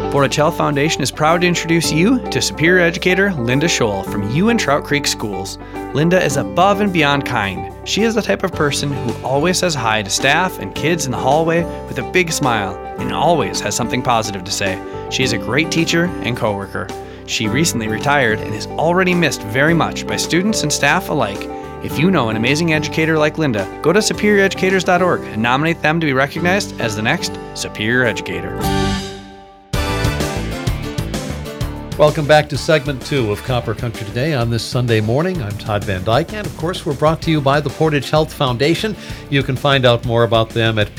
Portage Health Foundation is proud to introduce you to Superior Educator Linda Scholl from Ewan Trout Creek Schools. Linda is above and beyond kind. She is the type of person who always says hi to staff and kids in the hallway with a big smile and always has something positive to say. She is a great teacher and coworker. She recently retired and is already missed very much by students and staff alike. If you know an amazing educator like Linda, go to superioreducators.org and nominate them to be recognized as the next Superior Educator. Welcome back to segment 2 of Copper Country Today on this Sunday morning. I'm Todd Van Dyke, and of course we're brought to you by the Portage Health Foundation. You can find out more about them at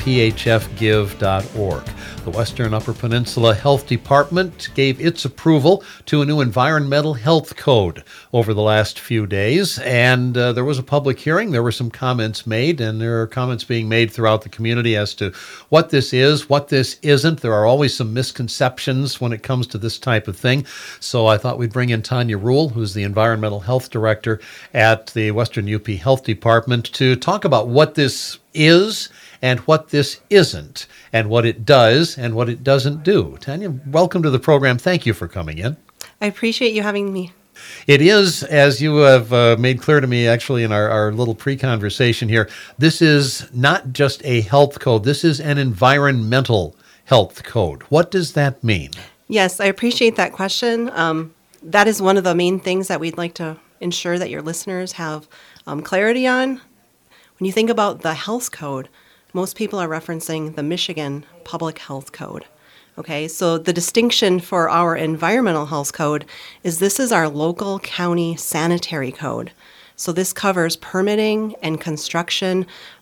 phfgive.org. The Western Upper Peninsula Health Department gave its approval to a new environmental health code over the last few days, and there was a public hearing. There were some comments made, and there are comments being made throughout the community as to what this is, what this isn't. There are always some misconceptions when it comes to this type of thing. So I thought we'd bring in Tanya Rule, who's the Environmental Health Director at the Western UP Health Department, to talk about what this is and what this isn't, and what it does and what it doesn't do. Tanya, welcome to the program. Thank you for coming in. I appreciate you having me. It is, as you have made clear to me actually in our little pre-conversation here, this is not just a health code. This is an environmental health code. What does that mean? Yes, I appreciate that question. That is one of the main things that we'd like to ensure that your listeners have clarity on. When you think about the health code, most people are referencing the Michigan Public Health Code. Okay, so the distinction for our environmental health code is this is our local county sanitary code. So this covers permitting and construction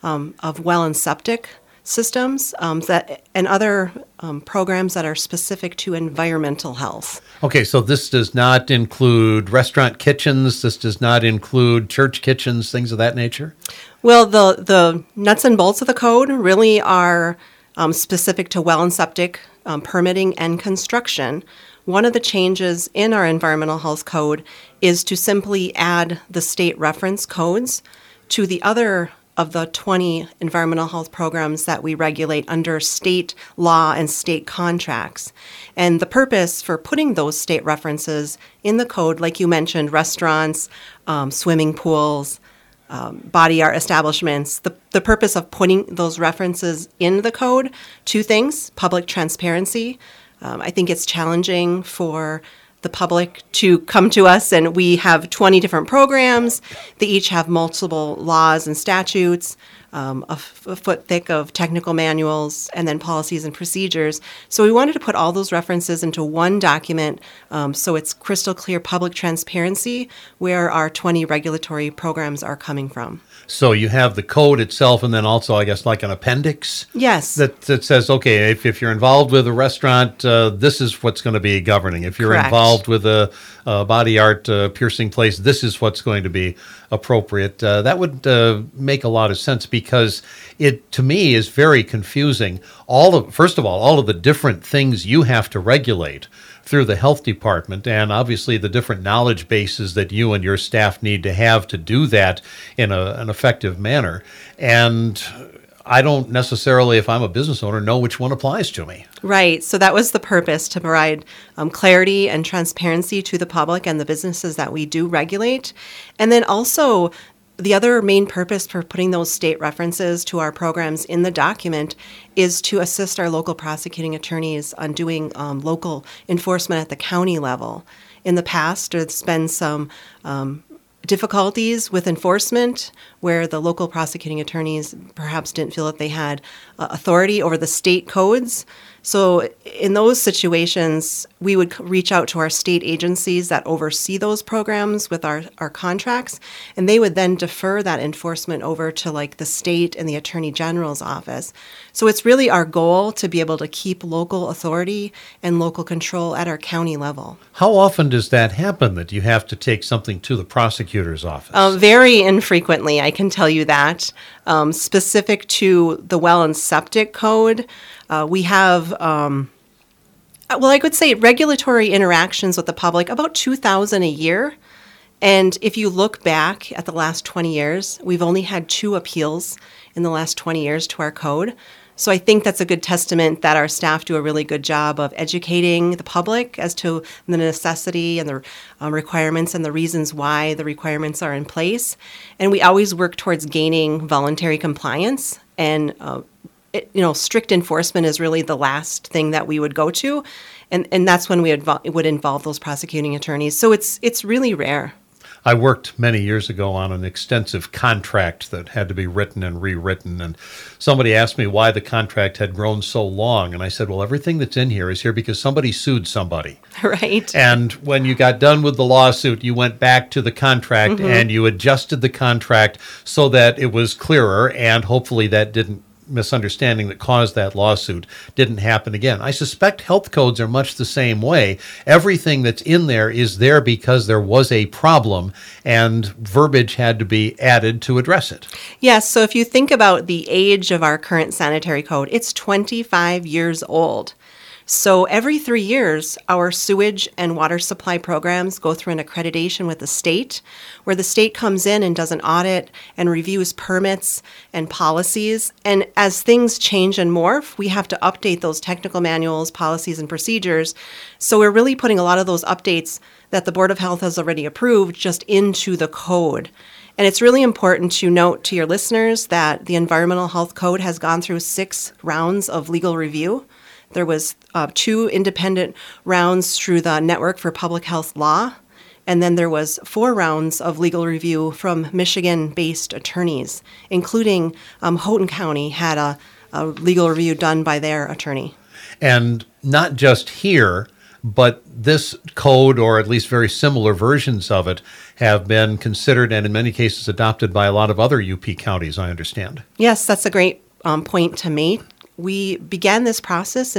of well and septic systems and other programs that are specific to environmental health. Okay, so this does not include restaurant kitchens, this does not include church kitchens, things of that nature? Well, the nuts and bolts of the code really are specific to well and septic permitting and construction. One of the changes in our environmental health code is to simply add the state reference codes to the other of the 20 environmental health programs that we regulate under state law and state contracts. And the purpose for putting those state references in the code, like you mentioned, restaurants, swimming pools, body art establishments, the purpose of putting those references in the code, two things: public transparency. I think it's challenging for the public to come to us, and we have 20 different programs. They each have multiple laws and statutes, a foot thick of technical manuals, and then policies and procedures. So we wanted to put all those references into one document so it's crystal clear public transparency where our 20 regulatory programs are coming from. So you have the code itself, and then also, I guess, like an appendix? Yes. That says, okay, if you're involved with a restaurant, this is what's going to be governing. If you're Correct. Involved with a body art piercing place, this is what's going to be appropriate. That would make a lot of sense, because it, to me, is very confusing. First of all of the different things you have to regulate through the health department, and obviously the different knowledge bases that you and your staff need to have to do that in an effective manner. And I don't necessarily, if I'm a business owner, know which one applies to me. Right. So that was the purpose, to provide clarity and transparency to the public and the businesses that we do regulate. And then also, the other main purpose for putting those state references to our programs in the document is to assist our local prosecuting attorneys on doing local enforcement at the county level. In the past, there's been some difficulties with enforcement where the local prosecuting attorneys perhaps didn't feel that they had authority over the state codes. So in those situations, we would reach out to our state agencies that oversee those programs with our contracts, and they would then defer that enforcement over to like the state and the Attorney General's office. So it's really our goal to be able to keep local authority and local control at our county level. How often does that happen, that you have to take something to the prosecutor's office? Very infrequently, I can tell you that. Specific to the well and septic code, we have, I could say regulatory interactions with the public, about 2,000 a year. And if you look back at the last 20 years, we've only had 2 appeals in the last 20 years to our code. So I think that's a good testament that our staff do a really good job of educating the public as to the necessity and the requirements and the reasons why the requirements are in place. And we always work towards gaining voluntary compliance, and strict enforcement is really the last thing that we would go to, and that's when we would involve those prosecuting attorneys. So it's really rare. I worked many years ago on an extensive contract that had to be written and rewritten, and somebody asked me why the contract had grown so long, and I said, well, everything that's in here is here because somebody sued somebody. Right. And when you got done with the lawsuit, you went back to the contract and you adjusted the contract so that it was clearer, and hopefully that misunderstanding that caused that lawsuit didn't happen again. I suspect health codes are much the same way. Everything that's in there is there because there was a problem and verbiage had to be added to address it. Yes, so if you think about the age of our current sanitary code, it's 25 years old. So every 3 years, our sewage and water supply programs go through an accreditation with the state, where the state comes in and does an audit and reviews permits and policies. And as things change and morph, we have to update those technical manuals, policies, and procedures. So we're really putting a lot of those updates that the Board of Health has already approved just into the code. And it's really important to note to your listeners that the Environmental Health Code has gone through 6 rounds of legal review. There was 2 independent rounds through the Network for Public Health Law, and then there was 4 rounds of legal review from Michigan-based attorneys, including Houghton County had a legal review done by their attorney. And not just here, but this code, or at least very similar versions of it, have been considered and in many cases adopted by a lot of other UP counties, I understand. Yes, that's a great point to make. We began this process in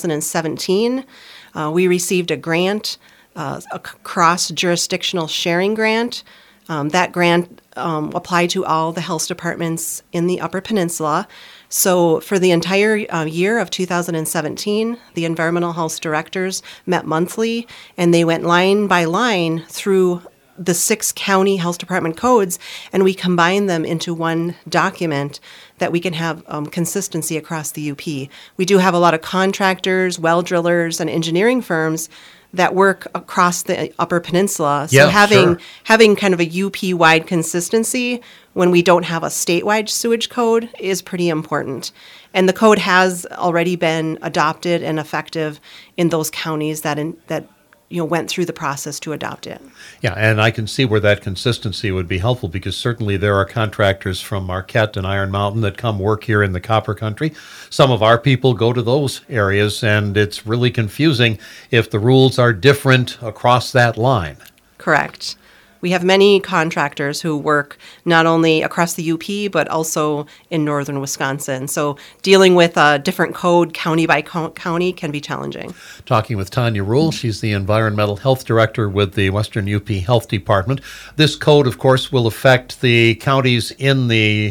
2017. We received a grant, a cross-jurisdictional sharing grant. That grant applied to all the health departments in the Upper Peninsula. So for the entire year of 2017, the environmental health directors met monthly, and they went line by line through the 6 county health department codes, and we combine them into one document that we can have consistency across the UP. We do have a lot of contractors, well drillers, and engineering firms that work across the Upper Peninsula. So having kind of a UP-wide consistency when we don't have a statewide sewage code is pretty important. And the code has already been adopted and effective in those counties that went through the process to adopt it. Yeah, and I can see where that consistency would be helpful, because certainly there are contractors from Marquette and Iron Mountain that come work here in the Copper Country. Some of our people go to those areas, and it's really confusing if the rules are different across that line. Correct. We have many contractors who work not only across the UP, but also in northern Wisconsin. So dealing with a different code county by county can be challenging. Talking with Tanya Rule, she's the Environmental Health Director with the Western UP Health Department. This code, of course, will affect the counties in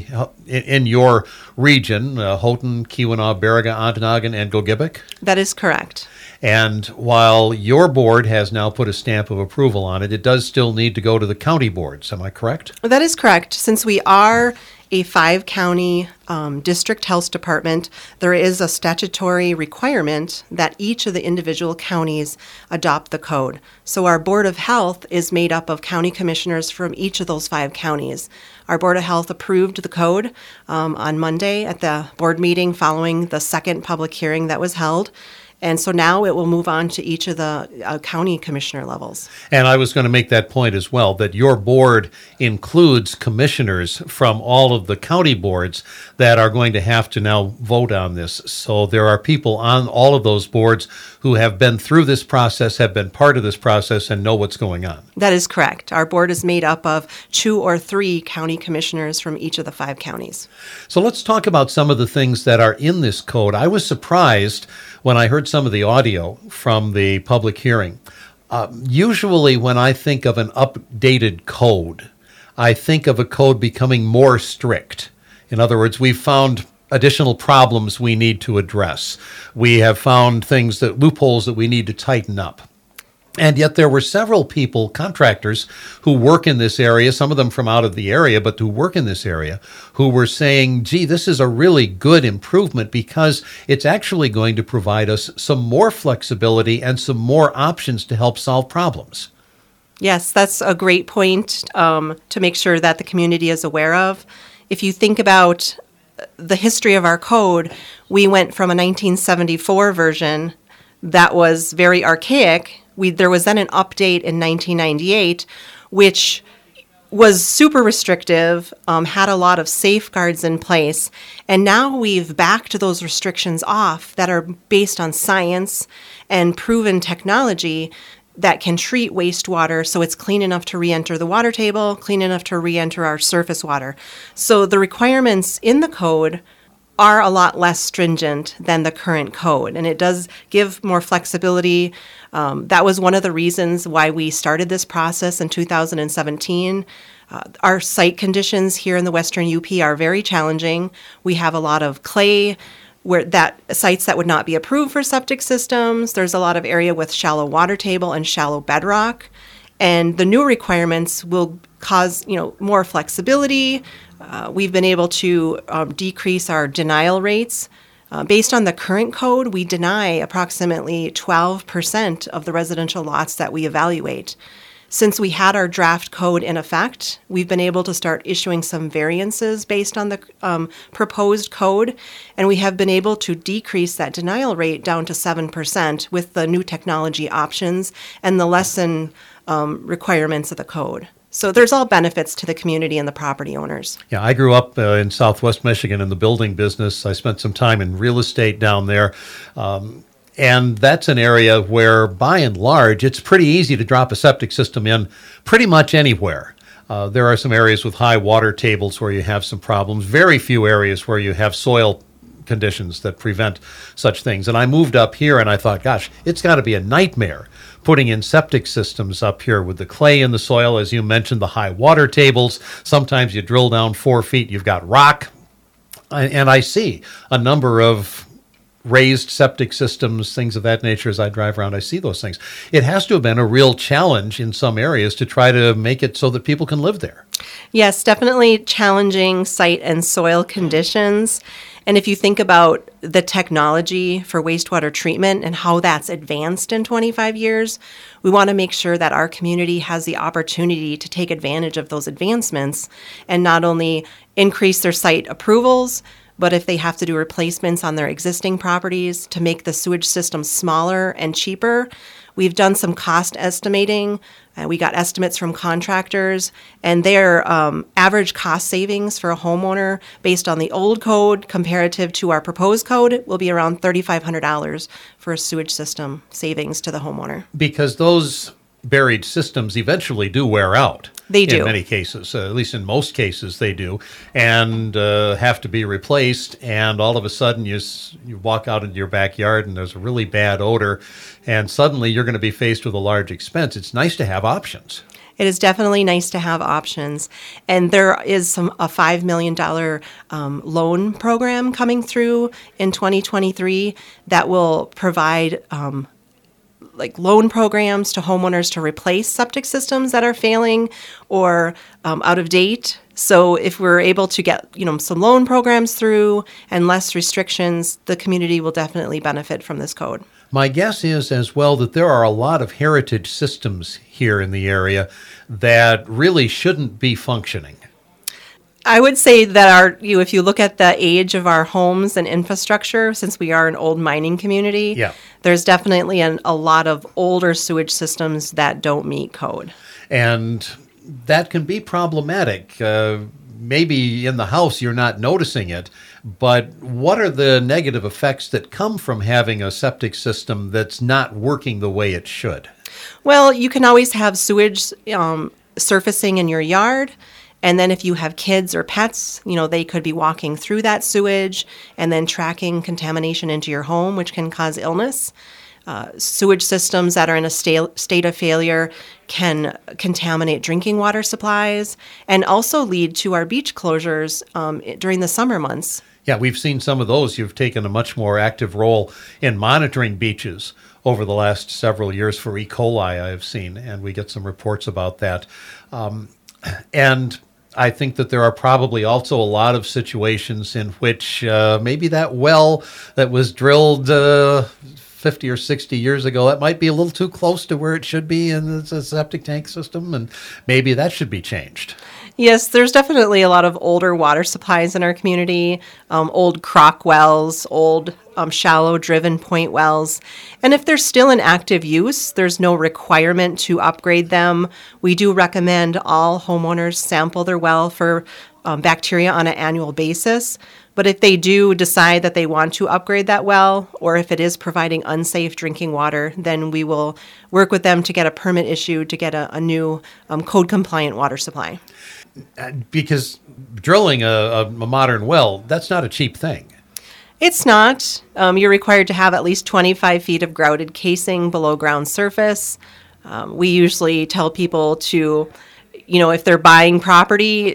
your region, Houghton, Keweenaw, Baraga, Ontonagon, and Gogebic? That is correct. And while your board has now put a stamp of approval on it, it does still need to go to the county boards. Am I correct? That is correct. Since we are a 5-county district health department, there is a statutory requirement that each of the individual counties adopt the code. So our Board of Health is made up of county commissioners from each of those 5 counties. Our Board of Health approved the code on Monday at the board meeting following the second public hearing that was held. And so now it will move on to each of the county commissioner levels. And I was going to make that point as well, that your board includes commissioners from all of the county boards that are going to have to now vote on this. So there are people on all of those boards who have been through this process, have been part of this process, and know what's going on. That is correct. Our board is made up of 2 or 3 county commissioners from each of the 5 counties. So let's talk about some of the things that are in this code. I was surprised when I heard some of the audio from the public hearing. Usually when I think of an updated code, I think of a code becoming more strict. In other words, we've found additional problems we need to address. We have found loopholes that we need to tighten up. And yet there were several people, contractors, who work in this area, some of them from out of the area, but who work in this area, who were saying, gee, this is a really good improvement because it's actually going to provide us some more flexibility and some more options to help solve problems. Yes, that's a great point to make sure that the community is aware of. If you think about the history of our code, we went from a 1974 version that was very archaic. There was then an update in 1998, which was super restrictive, had a lot of safeguards in place, and now we've backed those restrictions off that are based on science and proven technology that can treat wastewater so it's clean enough to re-enter the water table, clean enough to re-enter our surface water. So the requirements in the code are a lot less stringent than the current code, and it does give more flexibility. That was one of the reasons why we started this process in 2017. Our site conditions here in the Western UP are very challenging. We have a lot of clay, sites that would not be approved for septic systems. There's a lot of area with shallow water table and shallow bedrock, and the new requirements will cause more flexibility. We've been able to decrease our denial rates. Based on the current code, we deny approximately 12% of the residential lots that we evaluate. Since we had our draft code in effect, we've been able to start issuing some variances based on the proposed code, and we have been able to decrease that denial rate down to 7% with the new technology options and the lesson requirements of the code. So there's all benefits to the community and the property owners. Yeah, I grew up in Southwest Michigan in the building business. I spent some time in real estate down there. And that's an area where, by and large, it's pretty easy to drop a septic system in pretty much anywhere. There are some areas with high water tables where you have some problems. Very few areas where you have soil conditions that prevent such things. And I moved up here and I thought, gosh, it's got to be a nightmare putting in septic systems up here with the clay in the soil, as you mentioned, the high water tables. Sometimes you drill down 4 feet, you've got rock. And I see a number of raised septic systems, things of that nature. As I drive around, I see those things. It has to have been a real challenge in some areas to try to make it so that people can live there. Yes, definitely challenging site and soil conditions. And if you think about the technology for wastewater treatment and how that's advanced in 25 years, we want to make sure that our community has the opportunity to take advantage of those advancements and not only increase their site approvals, but if they have to do replacements on their existing properties to make the sewage system smaller and cheaper. We've done some cost estimating. We got estimates from contractors, and their average cost savings for a homeowner based on the old code comparative to our proposed code will be around $3,500 for a sewage system savings to the homeowner. Because those buried systems eventually do wear out. They do. In many cases, at least in most cases they do, and have to be replaced. And all of a sudden you walk out into your backyard and there's a really bad odor, and suddenly you're going to be faced with a large expense. It's nice to have options. It is definitely nice to have options. And there is a $5 million loan program coming through in 2023 that will provide loan programs to homeowners to replace septic systems that are failing or out of date. So if we're able to get some loan programs through and less restrictions, the community will definitely benefit from this code. My guess is as well that there are a lot of heritage systems here in the area that really shouldn't be functioning. I would say that if you look at the age of our homes and infrastructure, since we are an old mining community, there's definitely a lot of older sewage systems that don't meet code. And that can be problematic. Maybe in the house you're not noticing it, but what are the negative effects that come from having a septic system that's not working the way it should? Well, you can always have sewage surfacing in your yard. And then if you have kids or pets, they could be walking through that sewage and then tracking contamination into your home, which can cause illness. Sewage systems that are in a state of failure can contaminate drinking water supplies and also lead to our beach closures during the summer months. Yeah, we've seen some of those. You've taken a much more active role in monitoring beaches over the last several years for E. coli, I have seen, and we get some reports about that. And I think that there are probably also a lot of situations in which maybe that well that was drilled 50 or 60 years ago, that might be a little too close to where it should be in the septic tank system, and maybe that should be changed. Yes, there's definitely a lot of older water supplies in our community, old crock wells, old shallow driven point wells. And if they're still in active use, there's no requirement to upgrade them. We do recommend all homeowners sample their well for bacteria on an annual basis. But if they do decide that they want to upgrade that well, or if it is providing unsafe drinking water, then we will work with them to get a permit issued to get a new code-compliant water supply. Because drilling a modern well, that's not a cheap thing. It's not. You're required to have at least 25 feet of grouted casing below ground surface. We usually tell people to, if they're buying property,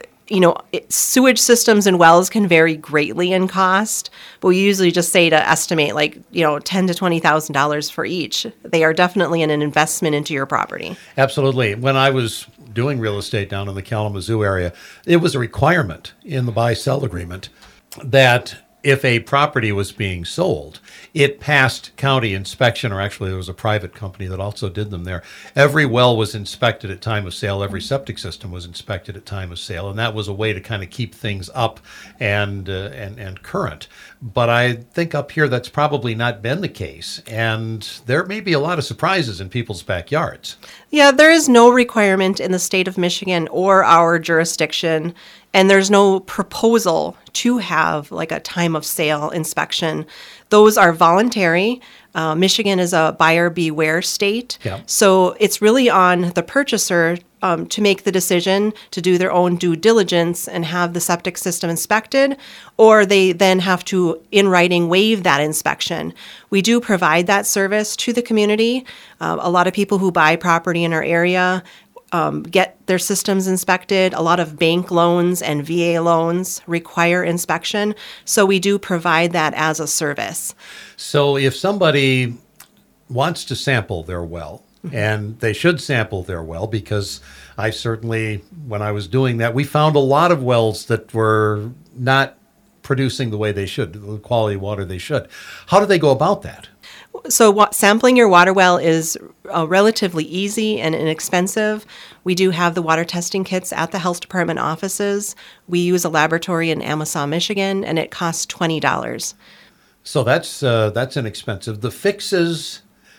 sewage systems and wells can vary greatly in cost, but we usually just say to estimate $10,000 to $20,000 for each. They are definitely an investment into your property. Absolutely. When I was doing real estate down in the Kalamazoo area, it was a requirement in the buy-sell agreement that if a property was being sold, it passed county inspection, or actually there was a private company that also did them there. Every well was inspected at time of sale. Every septic system was inspected at time of sale. And that was a way to kind of keep things up and current. But I think up here that's probably not been the case. And there may be a lot of surprises in people's backyards. Yeah, there is no requirement in the state of Michigan or our jurisdiction, and there's no proposal to have like a time of sale inspection. Those are voluntary. Michigan is a buyer beware state. Yeah. So it's really on the purchaser to make the decision to do their own due diligence and have the septic system inspected, or they then have to, in writing, waive that inspection. We do provide that service to the community. A lot of people who buy property in our area get their systems inspected. A lot of bank loans and VA loans require inspection. So we do provide that as a service. So if somebody wants to sample their well, and they should sample their well, because I certainly, when I was doing that, we found a lot of wells that were not producing the way they should, the quality of water they should. How do they go about that? So sampling your water well is relatively easy and inexpensive. We do have the water testing kits at the health department offices. We use a laboratory in Amasa, Michigan, and it costs $20. So that's inexpensive. The fixes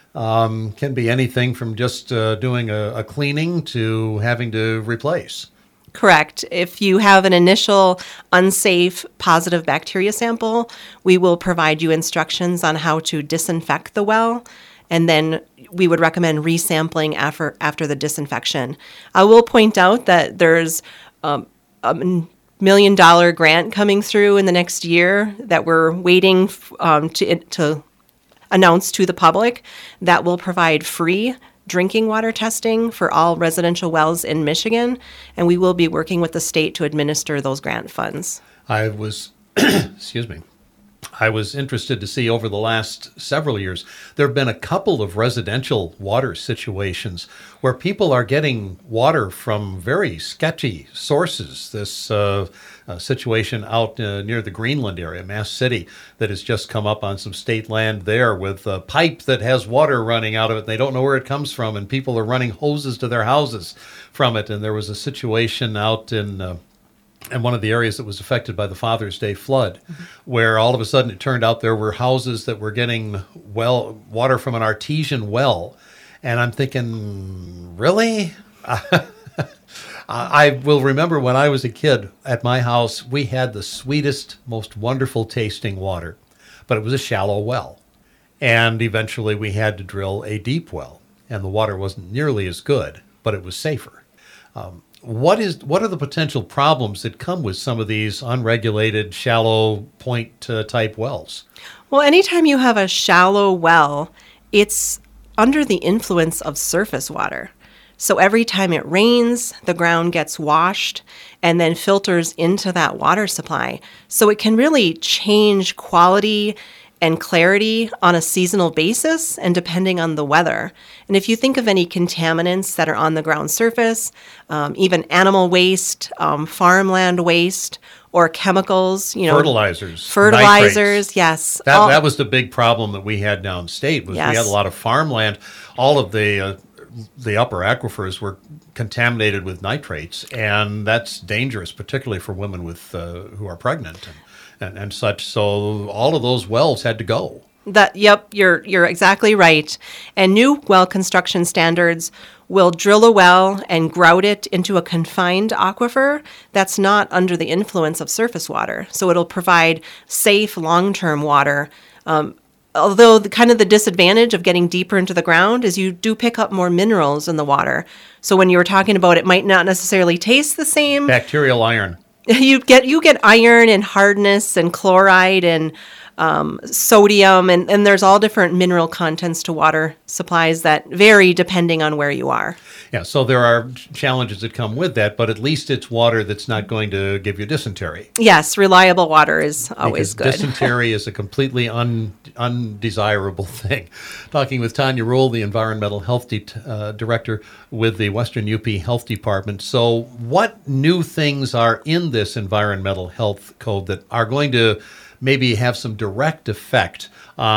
can be anything from just doing a cleaning to having to replace. Correct. If you have an initial unsafe positive bacteria sample, we will provide you instructions on how to disinfect the well, and then we would recommend resampling after the disinfection. I will point out that there's a $1 million grant coming through in the next year that we're waiting to announce to the public that will provide free drinking water testing for all residential wells in Michigan, and we will be working with the state to administer those grant funds. I was, I was interested to see over the last several years, there have been a couple of residential water situations where people are getting water from very sketchy sources. This situation out near the Greenland area, Mass City, that has just come up on some state land there with a pipe that has water running out of it. And they don't know where it comes from, and people are running hoses to their houses from it. And there was a situation out in one of the areas that was affected by the Father's Day flood, where all of a sudden it turned out there were houses that were getting water from an artesian well. And I'm thinking, really? I will remember when I was a kid at my house, we had the sweetest, most wonderful tasting water, but it was a shallow well. And eventually we had to drill a deep well, and the water wasn't nearly as good, but it was safer. What are the potential problems that come with some of these unregulated, shallow point type wells? Well, anytime you have a shallow well, it's under the influence of surface water. So every time it rains, the ground gets washed and then filters into that water supply. So it can really change quality and clarity on a seasonal basis and depending on the weather. And if you think of any contaminants that are on the ground surface, even animal waste, farmland waste, or chemicals, fertilizers, nitrates. Yes. That was the big problem that we had downstate. Was Yes. We had a lot of farmland. All of the upper aquifers were contaminated with nitrates, and that's dangerous, particularly for women with who are pregnant and such. So all of those wells had to go. Yep, you're exactly right. And new well construction standards will drill a well and grout it into a confined aquifer that's not under the influence of surface water. So it'll provide safe long-term water. Although the disadvantage of getting deeper into the ground is you do pick up more minerals in the water. So when you were talking about it might not necessarily taste the same. Bacterial iron. You get iron and hardness and chloride and sodium, and there's all different mineral contents to water supplies that vary depending on where you are. Yeah, so there are challenges that come with that, but at least it's water that's not going to give you dysentery. Yes, reliable water is always good. Dysentery is a completely undesirable thing. Talking with Tanya Rule, the Environmental Health Director with the Western UP Health Department. So what new things are in this Environmental Health Code that are going to maybe have some direct effect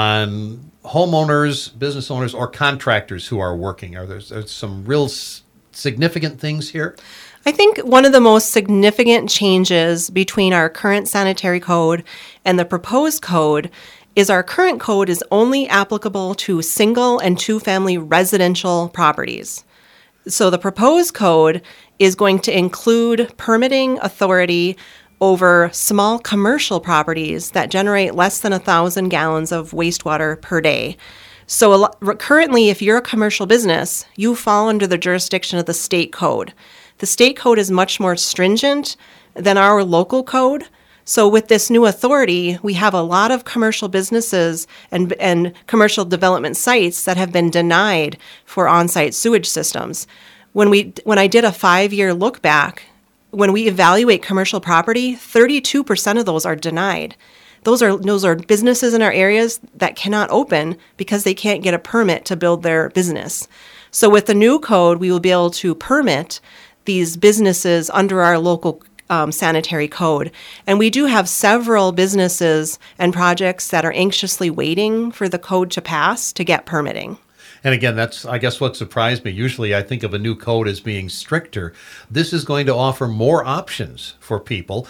on homeowners, business owners, or contractors who are working? Are there some real significant things here? I think one of the most significant changes between our current sanitary code and the proposed code is our current code is only applicable to single and two-family residential properties. So the proposed code is going to include permitting authority over small commercial properties that generate less than 1,000 gallons of wastewater per day. So currently, if you're a commercial business, you fall under the jurisdiction of the state code. The state code is much more stringent than our local code. So with this new authority, we have a lot of commercial businesses and commercial development sites that have been denied for on-site sewage systems. When I did a 5-year look back, when we evaluate commercial property, 32% of those are denied. Those are businesses in our areas that cannot open because they can't get a permit to build their business. So with the new code, we will be able to permit these businesses under our local sanitary code. And we do have several businesses and projects that are anxiously waiting for the code to pass to get permitting. And again, that's, I guess, what surprised me. Usually I think of a new code as being stricter. This is going to offer more options for people,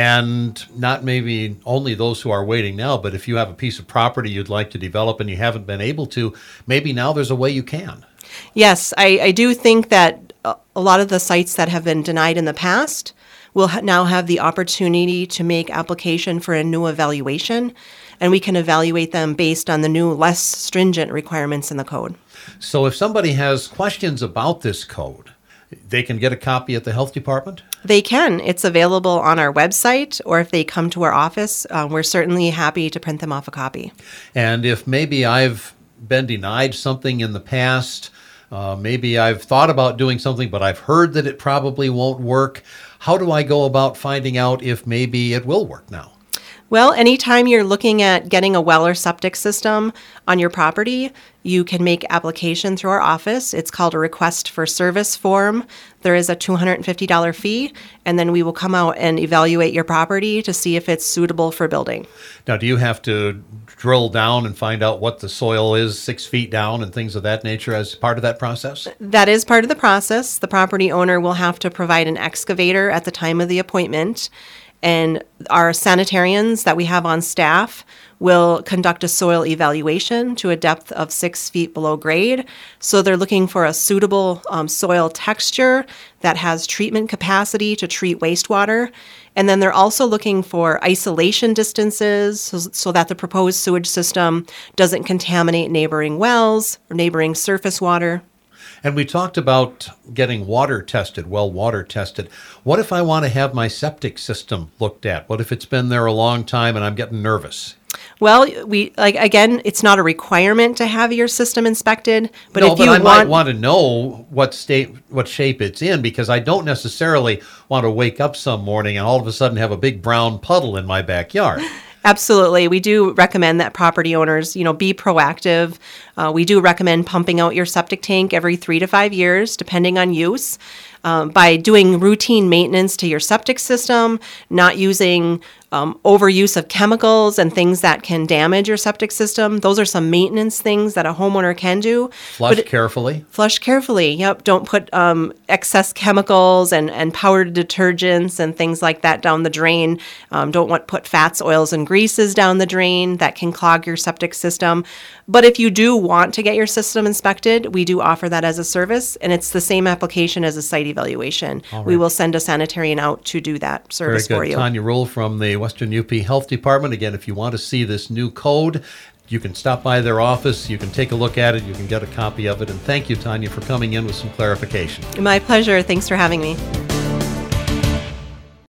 and not maybe only those who are waiting now, but if you have a piece of property you'd like to develop and you haven't been able to, maybe now there's a way you can. Yes, I do think that a lot of the sites that have been denied in the past will now have the opportunity to make application for a new evaluation, and we can evaluate them based on the new, less stringent requirements in the code. So if somebody has questions about this code, they can get a copy at the health department? They can. It's available on our website, or if they come to our office, we're certainly happy to print them off a copy. And if maybe I've been denied something in the past, maybe I've thought about doing something, but I've heard that it probably won't work, how do I go about finding out if maybe it will work now? Well, anytime you're looking at getting a well or septic system on your property, you can make application through our office. It's called a request for service form. There is a $250 fee, and then we will come out and evaluate your property to see if it's suitable for building. Now, do you have to drill down and find out what the soil is 6 feet down and things of that nature as part of that process? That is part of the process. The property owner will have to provide an excavator at the time of the appointment, and our sanitarians that we have on staff will conduct a soil evaluation to a depth of 6 feet below grade. So they're looking for a suitable soil texture that has treatment capacity to treat wastewater. And then they're also looking for isolation distances so that the proposed sewage system doesn't contaminate neighboring wells or neighboring surface water. And we talked about getting water tested, well water tested. What if I want to have my septic system looked at? What if it's been there a long time and I'm getting nervous? Well, again, it's not a requirement to have your system inspected, but No, if you I might want to know what shape it's in, because I don't necessarily want to wake up some morning and all of a sudden have a big brown puddle in my backyard. Absolutely. We do recommend that property owners, be proactive. We do recommend pumping out your septic tank every 3 to 5 years, depending on use. By doing routine maintenance to your septic system, not using overuse of chemicals and things that can damage your septic system. Those are some maintenance things that a homeowner can do. Flush carefully. Flush carefully, yep. Don't put excess chemicals and powdered detergents and things like that down the drain. Don't put fats, oils, and greases down the drain. That can clog your septic system. But if you do want to get your system inspected, we do offer that as a service, and it's the same application as a site evaluation. Right. We will send a sanitarian out to do that service for you. Tanya Rule from the Western UP Health Department. Again, if you want to see this new code, you can stop by their office. You can take a look at it. You can get a copy of it. And thank you, Tanya, for coming in with some clarification. My pleasure. Thanks for having me.